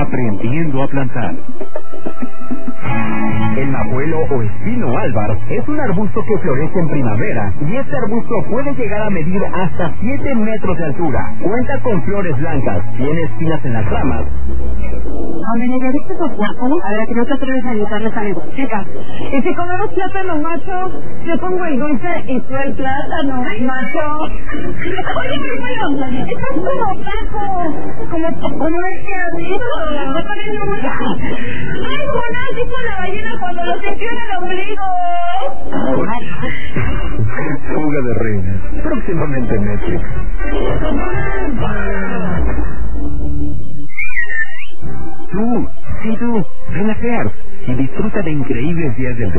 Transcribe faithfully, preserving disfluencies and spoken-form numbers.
aprendiendo a plantar. El majuelo o espino álvar es un arbusto que florece en primavera y este arbusto puede llegar a medir hasta siete metros de altura. Cuenta con flores blancas, tiene espinas en las ramas. Donde negrito los plátanos, a ver, que no te atreves a invitarles a algo. Chicas, y si comemos plátano macho, yo pongo el dulce y tú el plátano macho. Oye, bueno, estás como Paco, como, como este amigo, no parece mucho. ¡Ay, Jonás, dijo la ballena cuando lo sintió en el ombligo! Fuga de reinas, próximamente en Netflix. Tú, sí tú, ven a Sears y disfruta de increíbles días del